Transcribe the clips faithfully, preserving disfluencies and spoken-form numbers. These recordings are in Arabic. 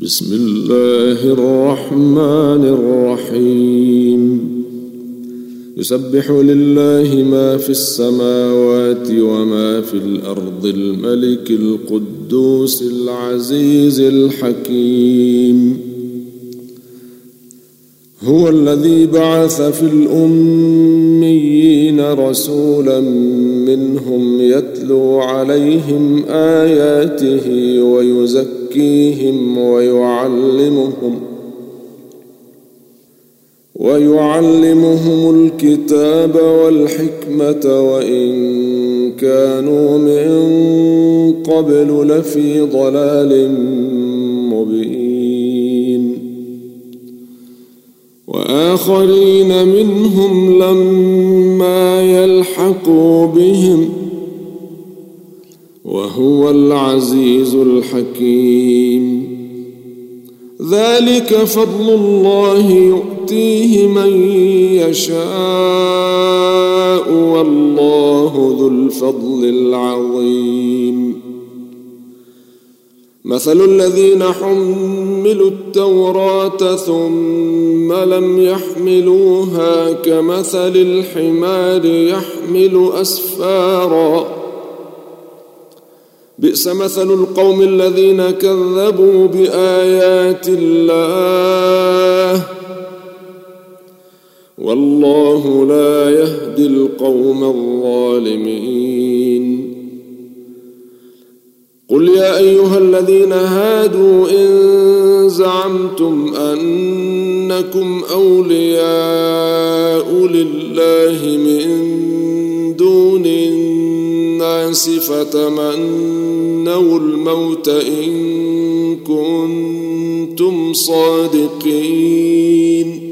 بسم الله الرحمن الرحيم يسبح لله ما في السماوات وما في الأرض الملك القدوس العزيز الحكيم هو الذي بعث في الأميين رسولا منهم يتلو عليهم آياته ويزكيهم ويعلمهم ويعلمهم الكتاب والحكمة وإن كانوا من قبل لفي ضلال مبين وآخرين منهم لما يلحقوا بهم وهو العزيز الحكيم ذلك فضل الله يؤتيه من يشاء والله ذو الفضل العظيم مثل الذين حملوا التوراة ثم لم يحملوها كمثل الحمار يحمل أسفارا بئس مثل القوم الذين كذبوا بآيات الله والله لا يهدي القوم الظالمين قل يا أيها الذين هادوا إن زعمتم أنكم أولياء لله من دون الناس فتمنوا الموت إن كنتم صادقين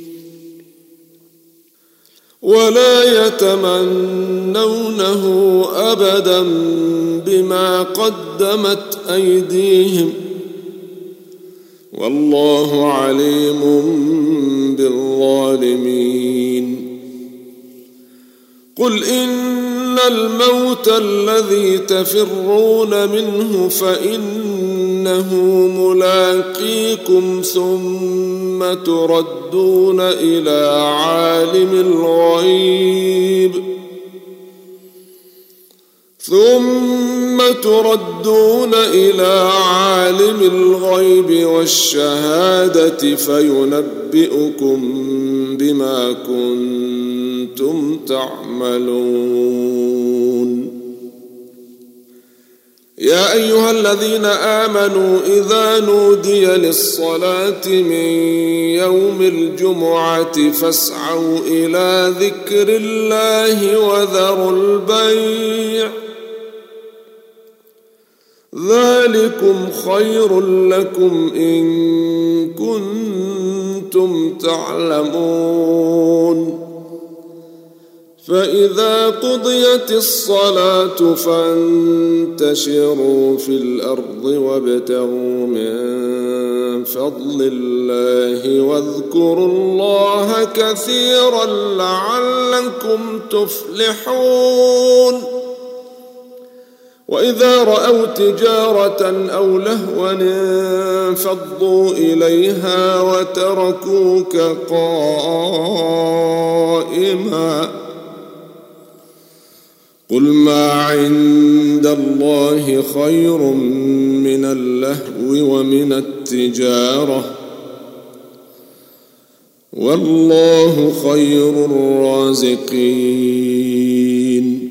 ولا يتمنونه أبدا بما قدمت أيديهم والله عليم بالظالمين قل إن الموت الذي تفرون منه فإنه ملاقيكم ثم تردون إلى عالم الغيب ثم تردون إلى عالم الغيب والشهادة فينبئكم بما كنتم تعملون يا أيها الذين آمنوا إذا نودي للصلاة من يوم الجمعة فاسعوا إلى ذكر الله وذروا البيع ذلكم خير لكم إن كنتم تعلمون فإذا قضيت الصلاة فانتشروا في الأرض وابتغوا من فضل الله واذكروا الله كثيرا لعلكم تفلحون وإذا رأوا تجارة أو لهوا انفضوا إليها وتركوك قائما قل ما عند الله خير من اللهو ومن التجارة والله خير الرازقين